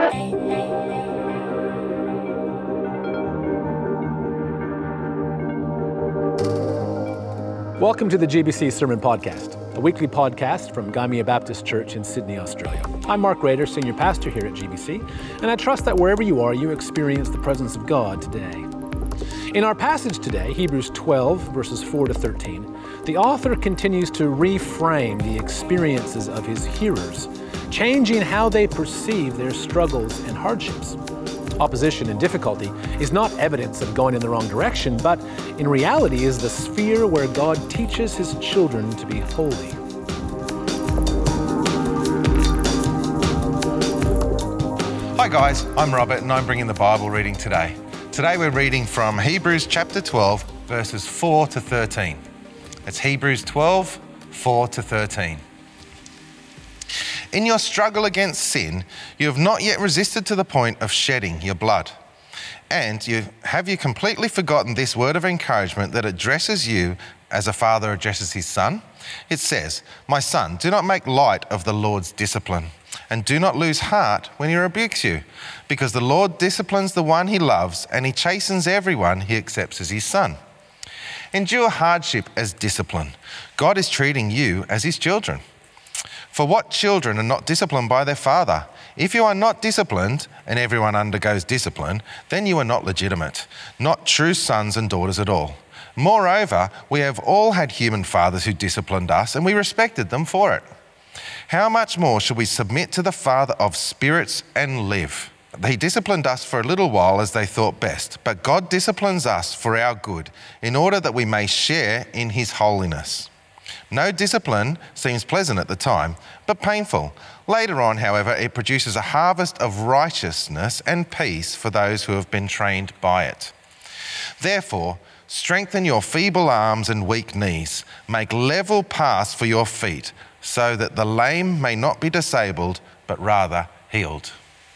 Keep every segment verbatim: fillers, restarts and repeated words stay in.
Welcome to the G B C Sermon Podcast, a weekly podcast from Gymea Baptist Church in Sydney, Australia. I'm Mark Rader, Senior Pastor here at G B C, and I trust that wherever you are, you experience the presence of God today. In our passage today, Hebrews twelve, verses four to thirteen, the author continues to reframe the experiences of his hearers, changing how they perceive their struggles and hardships. Opposition and difficulty is not evidence of going in the wrong direction, but in reality is the sphere where God teaches his children to be holy. Hi guys, I'm Robert and I'm bringing the Bible reading today. Today we're reading from Hebrews chapter twelve, verses four to thirteen. It's Hebrews twelve, four to thirteen. In your struggle against sin, you have not yet resisted to the point of shedding your blood. And you have you completely forgotten this word of encouragement that addresses you as a father addresses his son? It says, "My son, do not make light of the Lord's discipline, and do not lose heart when he rebukes you, because the Lord disciplines the one he loves, and he chastens everyone he accepts as his son. Endure hardship as discipline. God is treating you as his children. For what children are not disciplined by their father? If you are not disciplined, and everyone undergoes discipline, then you are not legitimate, not true sons and daughters at all. Moreover, we have all had human fathers who disciplined us, and we respected them for it. How much more should we submit to the Father of spirits and live? He disciplined us for a little while as they thought best, but God disciplines us for our good, in order that we may share in his holiness. No discipline seems pleasant at the time, but painful. Later on, however, it produces a harvest of righteousness and peace for those who have been trained by it. Therefore, strengthen your feeble arms and weak knees. Make level paths for your feet, so that the lame may not be disabled, but rather healed."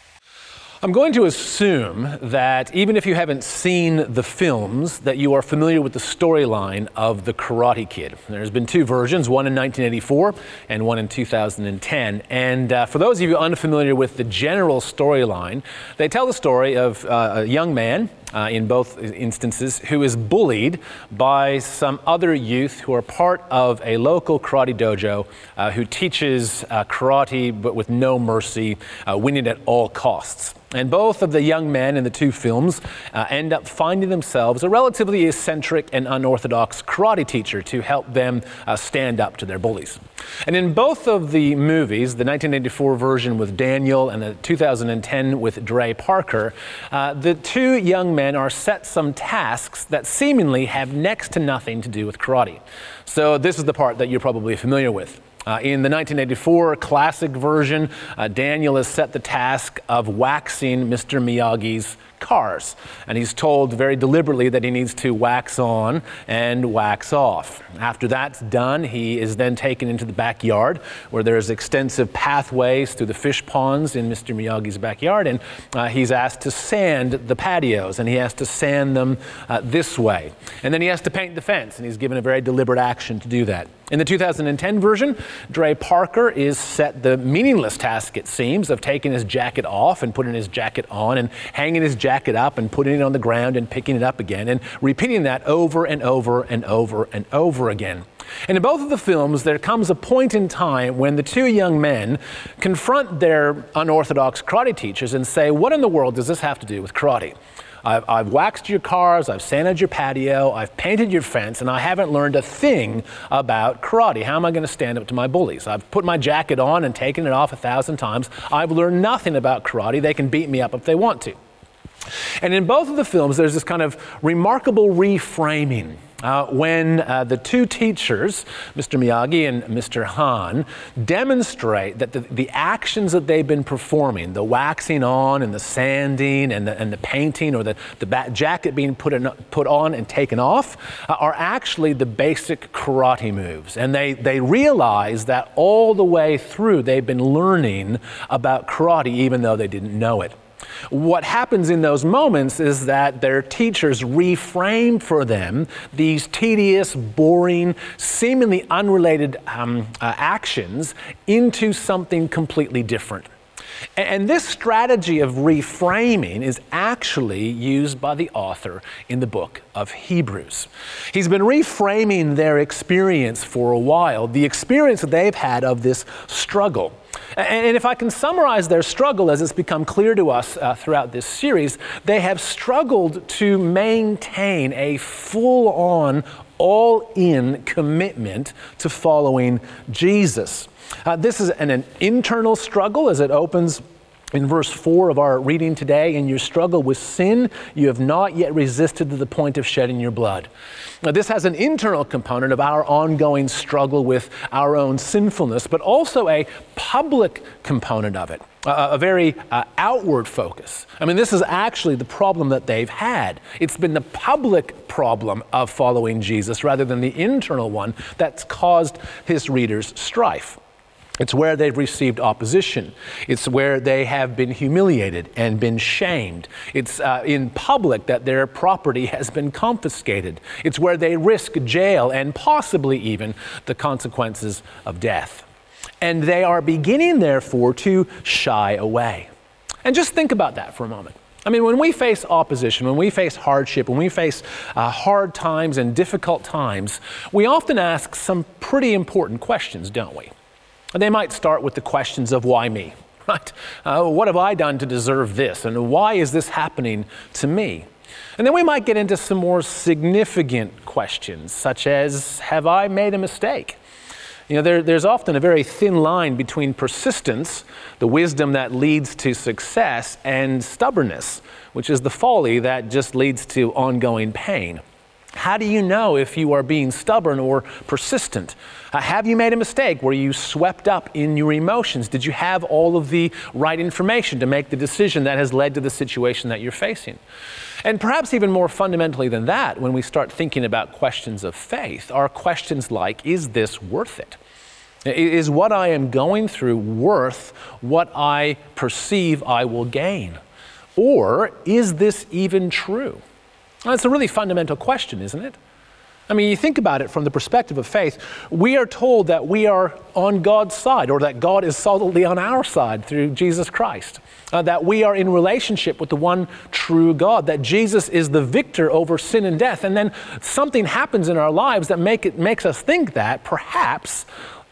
I'm going to assume that even if you haven't seen the films, that you are familiar with the storyline of The Karate Kid. There's been two versions, one in nineteen eighty-four and one in two thousand ten. And uh, for those of you unfamiliar with the general storyline, they tell the story of uh, a young man, Uh, in both instances, who is bullied by some other youth who are part of a local karate dojo uh, who teaches uh, karate but with no mercy, uh, winning at all costs. And both of the young men in the two films uh, end up finding themselves a relatively eccentric and unorthodox karate teacher to help them uh, stand up to their bullies. And in both of the movies, the nineteen eighty-four version with Daniel and the two thousand ten with Dre Parker, uh, the two young men are set some tasks that seemingly have next to nothing to do with karate. So this is the part that you're probably familiar with. Uh, in the nineteen eighty-four classic version, uh, Daniel is set the task of waxing Mister Miyagi's cars. And he's told very deliberately that he needs to wax on and wax off. After that's done, he is then taken into the backyard where there's extensive pathways through the fish ponds in Mister Miyagi's backyard. And uh, he's asked to sand the patios, and he has to sand them uh, this way. And then he has to paint the fence, and he's given a very deliberate action to do that. In the two thousand ten version, Dre Parker is set the meaningless task, it seems, of taking his jacket off and putting his jacket on and hanging his jacket up and putting it on the ground and picking it up again and repeating that over and over and over and over again. And in both of the films, there comes a point in time when the two young men confront their unorthodox karate teachers and say, "What in the world does this have to do with karate? I've, I've waxed your cars, I've sanded your patio, I've painted your fence, and I haven't learned a thing about karate. How am I going to stand up to my bullies? I've put my jacket on and taken it off a thousand times. I've learned nothing about karate. They can beat me up if they want to." And in both of the films, there's this kind of remarkable reframing. Uh, when uh, the two teachers, Mister Miyagi and Mister Han, demonstrate that the, the actions that they've been performing, the waxing on and the sanding and the, and the painting or the, the bat jacket being put, in, put on and taken off, uh, are actually the basic karate moves. And they, they realize that all the way through they've been learning about karate even though they didn't know it. What happens in those moments is that their teachers reframe for them these tedious, boring, seemingly unrelated um, uh, actions into something completely different. And this strategy of reframing is actually used by the author in the book of Hebrews. He's been reframing their experience for a while, the experience that they've had of this struggle. And if I can summarize their struggle as it's become clear to us uh, throughout this series, they have struggled to maintain a full-on, all-in commitment to following Jesus. Uh, this is an, an internal struggle as it opens in verse four of our reading today. In your struggle with sin, you have not yet resisted to the point of shedding your blood. Now, this has an internal component of our ongoing struggle with our own sinfulness, but also a public component of it, a, a very uh, outward focus. I mean, this is actually the problem that they've had. It's been the public problem of following Jesus rather than the internal one that's caused his readers strife. It's where they've received opposition. It's where they have been humiliated and been shamed. It's uh, in public that their property has been confiscated. It's where they risk jail and possibly even the consequences of death. And they are beginning, therefore, to shy away. And just think about that for a moment. I mean, when we face opposition, when we face hardship, when we face uh, hard times and difficult times, we often ask some pretty important questions, don't we? They might start with the questions of why me, right? Uh, what have I done to deserve this? And why is this happening to me? And then we might get into some more significant questions, such as, have I made a mistake? You know, there, there's often a very thin line between persistence, the wisdom that leads to success, and stubbornness, which is the folly that just leads to ongoing pain. How do you know if you are being stubborn or persistent? Uh, have you made a mistake? Were you swept up in your emotions? Did you have all of the right information to make the decision that has led to the situation that you're facing? And perhaps even more fundamentally than that, when we start thinking about questions of faith, are questions like, is this worth it? Is what I am going through worth what I perceive I will gain? Or is this even true? Well, it's a really fundamental question, isn't it? I mean, you think about it from the perspective of faith. We are told that we are on God's side, or that God is solidly on our side through Jesus Christ, uh, that we are in relationship with the one true God, that Jesus is the victor over sin and death. And then something happens in our lives that make it makes us think that perhaps,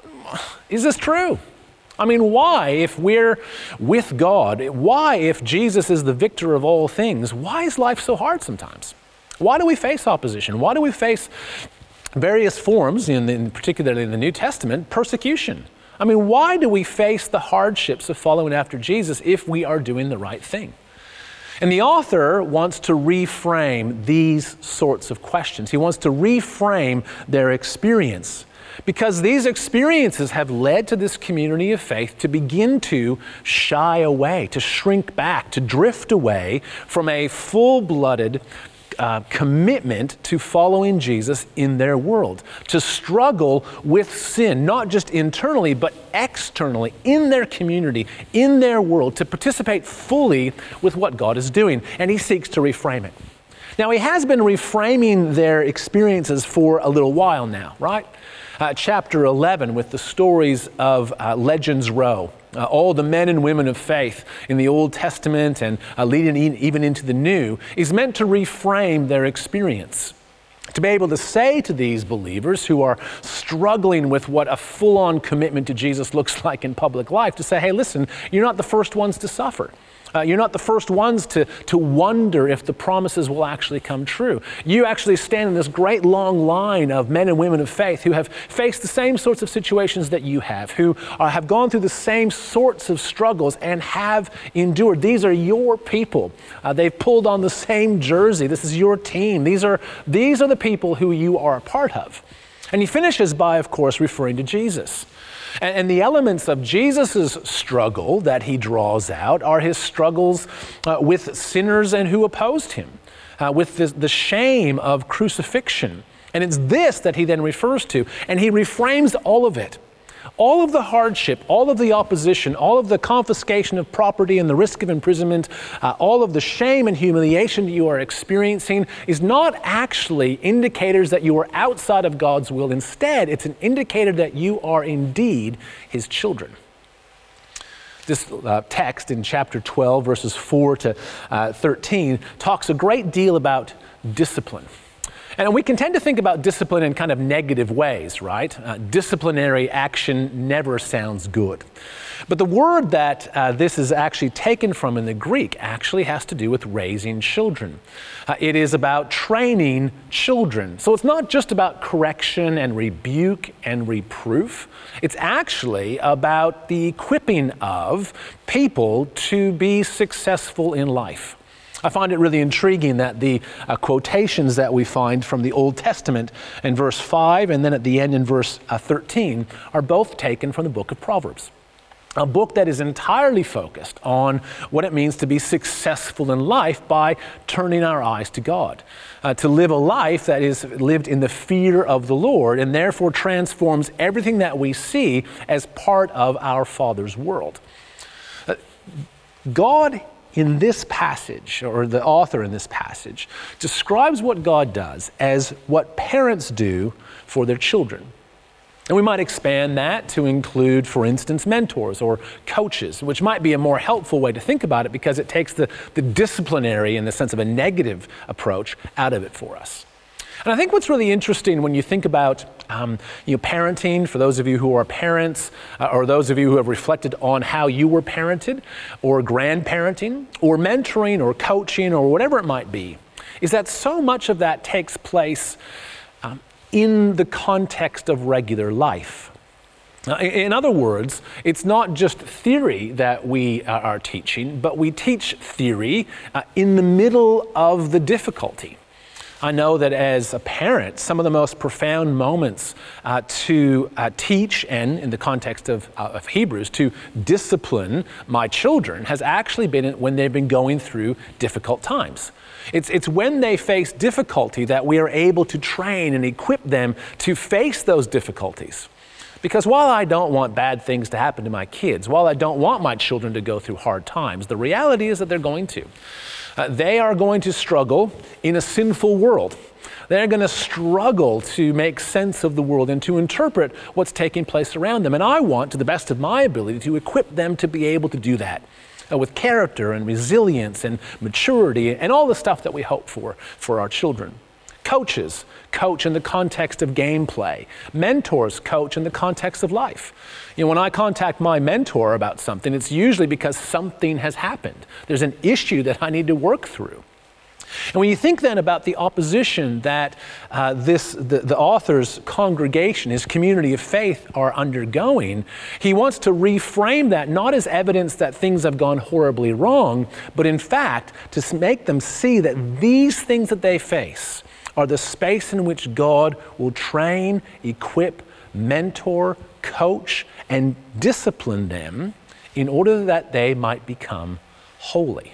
is this true? I mean, why, if we're with God, why, if Jesus is the victor of all things, why is life so hard sometimes? Why do we face opposition? Why do we face various forms, in, in particularly in the New Testament, persecution? I mean, why do we face the hardships of following after Jesus if we are doing the right thing? And the author wants to reframe these sorts of questions. He wants to reframe their experience, because these experiences have led to this community of faith to begin to shy away, to shrink back, to drift away from a full-blooded uh, commitment to following Jesus in their world, to struggle with sin, not just internally, but externally, in their community, in their world, to participate fully with what God is doing. And he seeks to reframe it. Now, he has been reframing their experiences for a little while now, right? Uh, chapter eleven, with the stories of uh, Legends Row, uh, all the men and women of faith in the Old Testament and uh, leading in, even into the New, is meant to reframe their experience. To be able to say to these believers who are struggling with what a full-on commitment to Jesus looks like in public life, to say, hey, listen, you're not the first ones to suffer. Uh, you're not the first ones to, to wonder if the promises will actually come true. You actually stand in this great long line of men and women of faith who have faced the same sorts of situations that you have, who are, have gone through the same sorts of struggles and have endured. These are your people. Uh, they've pulled on the same jersey. This is your team. These are, these are the people who you are a part of. And he finishes by, of course, referring to Jesus. And the elements of Jesus' struggle that he draws out are his struggles uh, with sinners and who opposed him, uh, with the, the shame of crucifixion. And it's this that he then refers to, and he reframes all of it. All of the hardship, all of the opposition, all of the confiscation of property and the risk of imprisonment, uh, all of the shame and humiliation that you are experiencing is not actually indicators that you are outside of God's will. Instead, it's an indicator that you are indeed his children. This uh, text in chapter twelve, verses four to uh, thirteen, talks a great deal about discipline. And we can tend to think about discipline in kind of negative ways, right? Uh, disciplinary action never sounds good. But the word that uh, this is actually taken from in the Greek actually has to do with raising children. Uh, it is about training children. So it's not just about correction and rebuke and reproof. It's actually about the equipping of people to be successful in life. I find it really intriguing that the uh, quotations that we find from the Old Testament in verse five and then at the end in verse uh, thirteen are both taken from the book of Proverbs. A book that is entirely focused on what it means to be successful in life by turning our eyes to God, uh, to live a life that is lived in the fear of the Lord and therefore transforms everything that we see as part of our Father's world. Uh, God in this passage, or the author in this passage, describes what God does as what parents do for their children. And we might expand that to include, for instance, mentors or coaches, which might be a more helpful way to think about it because it takes the, the disciplinary, in the sense of a negative approach, out of it for us. And I think what's really interesting when you think about um, you know, parenting, for those of you who are parents, uh, or those of you who have reflected on how you were parented, or grandparenting, or mentoring, or coaching, or whatever it might be, is that so much of that takes place um, in the context of regular life. Uh, in other words, it's not just theory that we uh, are teaching, but we teach theory uh, in the middle of the difficulty. I know that as a parent, some of the most profound moments uh, to uh, teach, and in the context of, uh, of Hebrews, to discipline my children has actually been when they've been going through difficult times. It's, it's when they face difficulty that we are able to train and equip them to face those difficulties. Because while I don't want bad things to happen to my kids, while I don't want my children to go through hard times, the reality is that they're going to. Uh, they are going to struggle in a sinful world. They're going to struggle to make sense of the world and to interpret what's taking place around them. And I want, to the best of my ability, to equip them to be able to do that uh, with character and resilience and maturity and all the stuff that we hope for for our children. Coaches coach in the context of gameplay. Mentors coach in the context of life. You know, when I contact my mentor about something, it's usually because something has happened. There's an issue that I need to work through. And when you think then about the opposition that uh, this the, the author's congregation, his community of faith, are undergoing, he wants to reframe that not as evidence that things have gone horribly wrong, but in fact to make them see that these things that they face are the space in which God will train, equip, mentor, coach, and discipline them in order that they might become holy.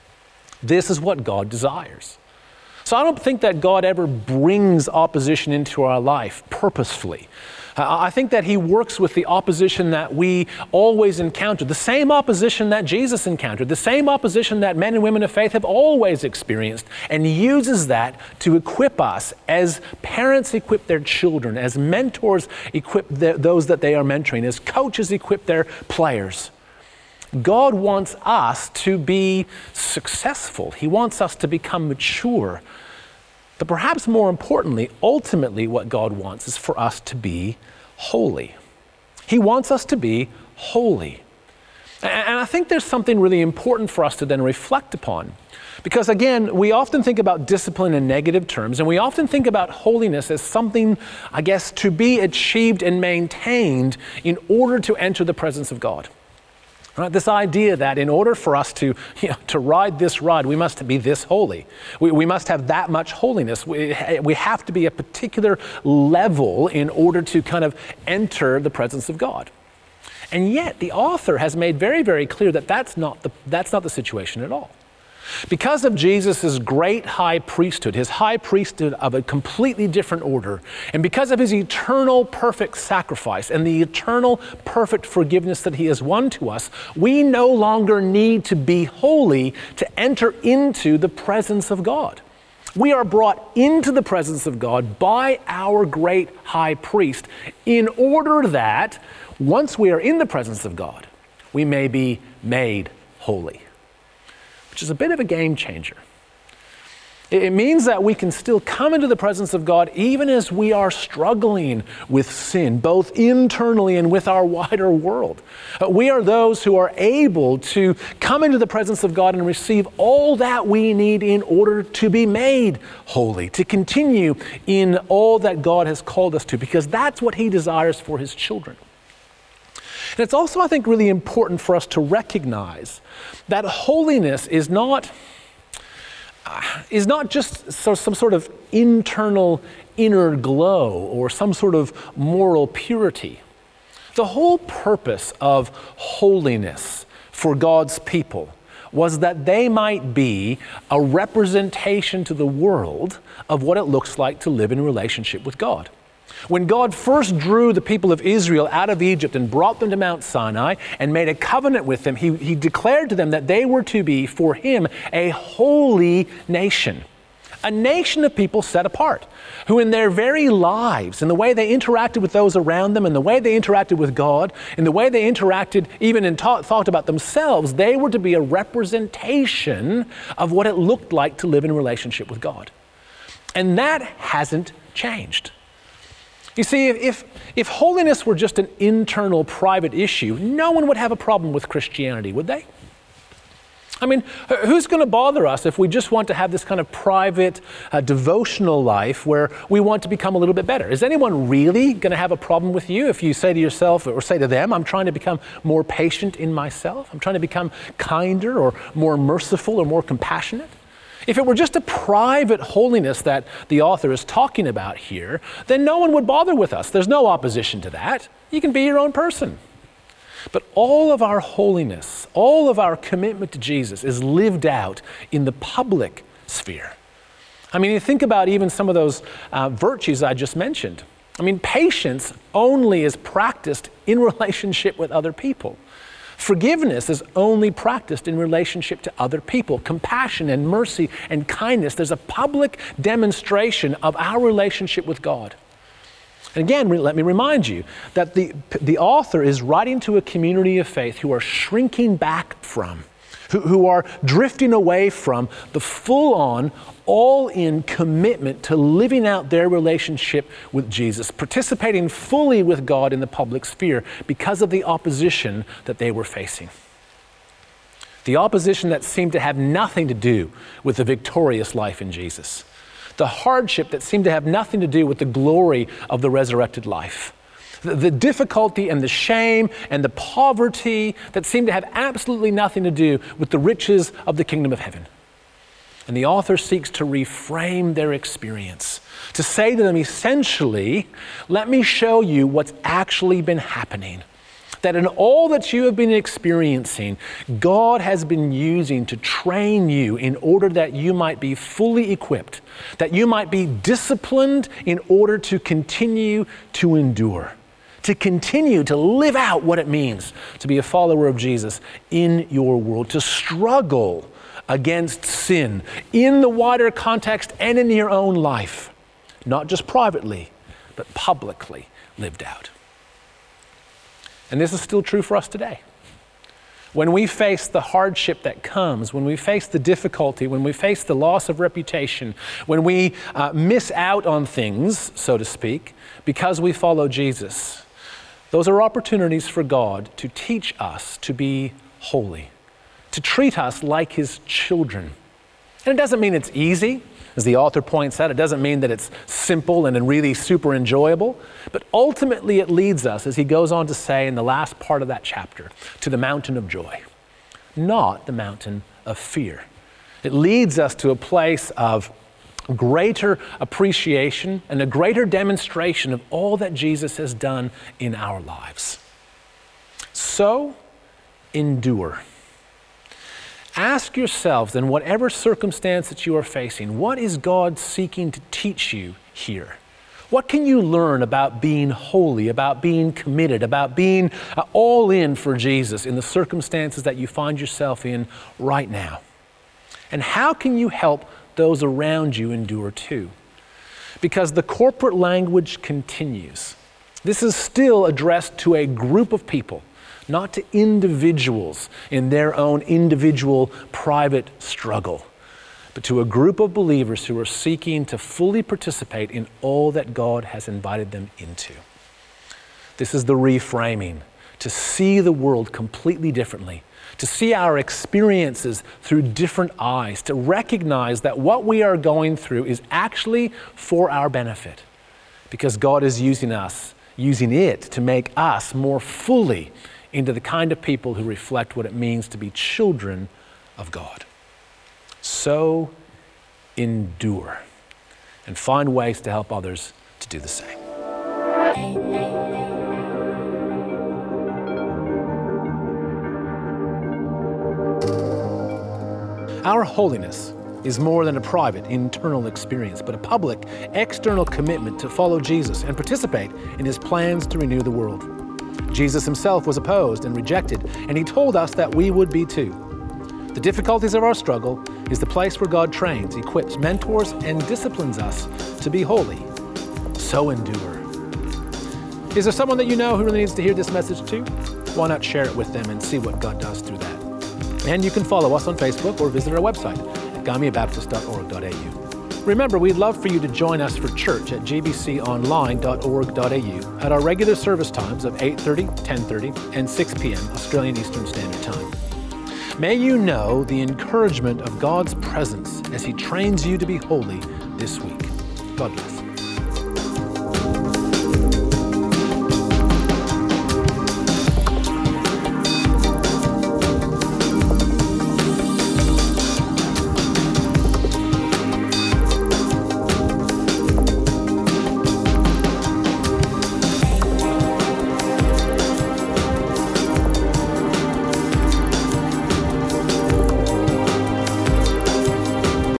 This is what God desires. So I don't think that God ever brings opposition into our life purposefully. Uh, I think that he works with the opposition that we always encounter, the same opposition that Jesus encountered, the same opposition that men and women of faith have always experienced, and uses that to equip us as parents equip their children, as mentors equip the, those that they are mentoring, as coaches equip their players. God wants us to be successful. He wants us to become mature. But perhaps more importantly, ultimately what God wants is for us to be holy. He wants us to be holy. And I think there's something really important for us to then reflect upon. Because again, we often think about discipline in negative terms, and we often think about holiness as something, I guess, to be achieved and maintained in order to enter the presence of God. Right? This idea that in order for us to, you know, to ride this ride, we must be this holy. We, we must have that much holiness. We, we have to be a particular level in order to kind of enter the presence of God. And yet the author has made very, very clear that that's not the, that's not the situation at all. Because of Jesus' great high priesthood, his high priesthood of a completely different order, and because of his eternal perfect sacrifice and the eternal perfect forgiveness that he has won to us, we no longer need to be holy to enter into the presence of God. We are brought into the presence of God by our great high priest in order that once we are in the presence of God, we may be made holy, which is a bit of a game changer. It means that we can still come into the presence of God even as we are struggling with sin, both internally and with our wider world. We are those who are able to come into the presence of God and receive all that we need in order to be made holy, to continue in all that God has called us to, because that's what He desires for His children. And it's also, I think, really important for us to recognize that holiness is not is not just so, some sort of internal inner glow or some sort of moral purity. The whole purpose of holiness for God's people was that they might be a representation to the world of what it looks like to live in relationship with God. When God first drew the people of Israel out of Egypt and brought them to Mount Sinai and made a covenant with them, he, he declared to them that they were to be, for Him, a holy nation. A nation of people set apart, who in their very lives, in the way they interacted with those around them, in the way they interacted with God, in the way they interacted even and ta- thought about themselves, they were to be a representation of what it looked like to live in relationship with God. And that hasn't changed. You see, if, if holiness were just an internal, private issue, no one would have a problem with Christianity, would they? I mean, who's going to bother us if we just want to have this kind of private, uh, devotional life where we want to become a little bit better? Is anyone really going to have a problem with you if you say to yourself or say to them, I'm trying to become more patient in myself, I'm trying to become kinder or more merciful or more compassionate? If it were just a private holiness that the author is talking about here, then no one would bother with us. There's no opposition to that. You can be your own person. But all of our holiness, all of our commitment to Jesus is lived out in the public sphere. I mean, you think about even some of those uh, virtues I just mentioned. I mean, patience only is practiced in relationship with other people. Forgiveness is only practiced in relationship to other people. Compassion and mercy and kindness, there's a public demonstration of our relationship with God. And again, let me remind you that the, the author is writing to a community of faith who are shrinking back from, who, who are drifting away from the full-on, all-in commitment to living out their relationship with Jesus, participating fully with God in the public sphere because of the opposition that they were facing. The opposition that seemed to have nothing to do with the victorious life in Jesus. The hardship that seemed to have nothing to do with the glory of the resurrected life. The, the difficulty and the shame and the poverty that seemed to have absolutely nothing to do with the riches of the kingdom of heaven. And the author seeks to reframe their experience, to say to them essentially, let me show you what's actually been happening. That in all that you have been experiencing, God has been using to train you in order that you might be fully equipped, that you might be disciplined in order to continue to endure, to continue to live out what it means to be a follower of Jesus in your world, to struggle against sin in the wider context and in your own life, not just privately, but publicly lived out. And this is still true for us today. When we face the hardship that comes, when we face the difficulty, when we face the loss of reputation, when we uh, miss out on things, so to speak, because we follow Jesus, those are opportunities for God to teach us to be holy, to treat us like His children. And it doesn't mean it's easy. As the author points out, it doesn't mean that it's simple and really super enjoyable, but ultimately it leads us, as he goes on to say in the last part of that chapter, to the mountain of joy, not the mountain of fear. It leads us to a place of greater appreciation and a greater demonstration of all that Jesus has done in our lives. So, endure. Ask yourselves, in whatever circumstance that you are facing, what is God seeking to teach you here? What can you learn about being holy, about being committed, about being uh, all in for Jesus in the circumstances that you find yourself in right now? And how can you help those around you endure too? Because the corporate language continues. This is still addressed to a group of people, not to individuals in their own individual private struggle, but to a group of believers who are seeking to fully participate in all that God has invited them into. This is the reframing, to see the world completely differently, to see our experiences through different eyes, to recognize that what we are going through is actually for our benefit, because God is using us, using it to make us more fully into the kind of people who reflect what it means to be children of God. So endure and find ways to help others to do the same. Our holiness is more than a private internal experience, but a public external commitment to follow Jesus and participate in his plans to renew the world. Jesus himself was opposed and rejected, and he told us that we would be too. The difficulties of our struggle is the place where God trains, equips, mentors, and disciplines us to be holy. So endure. Is there someone that you know who really needs to hear this message too? Why not share it with them and see what God does through that? And you can follow us on Facebook or visit our website at gymea baptist dot org dot a u. Remember, we'd love for you to join us for church at g b c online dot org dot a u at our regular service times of eight thirty, ten thirty, and six p.m. Australian Eastern Standard Time. May you know the encouragement of God's presence as he trains you to be holy this week. God bless.